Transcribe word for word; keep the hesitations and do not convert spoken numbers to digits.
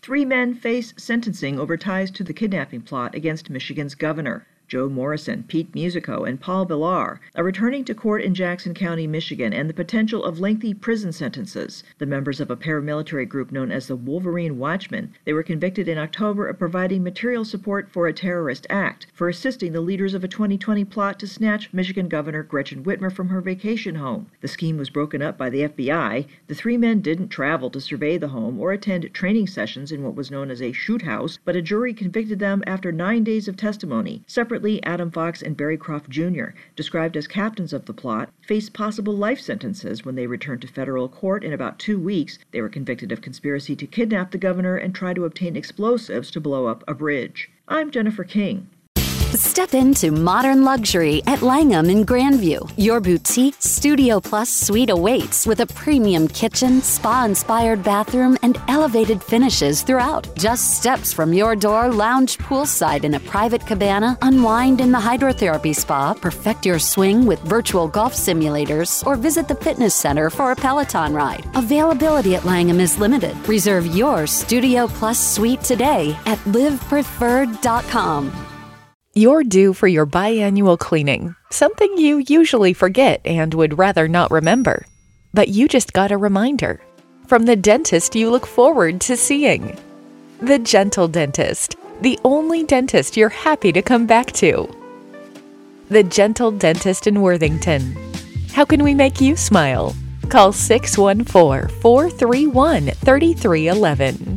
Three men face sentencing over ties to the kidnapping plot against Michigan's governor. Joe Morrison, Pete Musico, and Paul Villar are returning to court in Jackson County, Michigan, and the potential of lengthy prison sentences. The members of a paramilitary group known as the Wolverine Watchmen, they were convicted in October of providing material support for a terrorist act for assisting the leaders of a twenty twenty plot to snatch Michigan Governor Gretchen Whitmer from her vacation home. The scheme was broken up by the F B I. The three men didn't travel to survey the home or attend training sessions in what was known as a shoot house, but a jury convicted them after nine days of testimony. Separately, Adam Fox and Barry Croft Junior, described as captains of the plot, faced possible life sentences when they returned to federal court in about two weeks. They were convicted of conspiracy to kidnap the governor and try to obtain explosives to blow up a bridge. I'm Jennifer King. Step into modern luxury at Langham in Grandview. Your boutique Studio Plus suite awaits with a premium kitchen, spa-inspired bathroom, and elevated finishes throughout. Just steps from your door, lounge poolside in a private cabana, unwind in the hydrotherapy spa, perfect your swing with virtual golf simulators, or visit the fitness center for a Peloton ride. Availability at Langham is limited. Reserve your Studio Plus suite today at live preferred dot com. You're due for your biannual cleaning, something you usually forget and would rather not remember. But you just got a reminder from the dentist you look forward to seeing. The Gentle Dentist, the only dentist you're happy to come back to. The Gentle Dentist in Worthington. How can we make you smile? Call six one four, four three one, three three one one.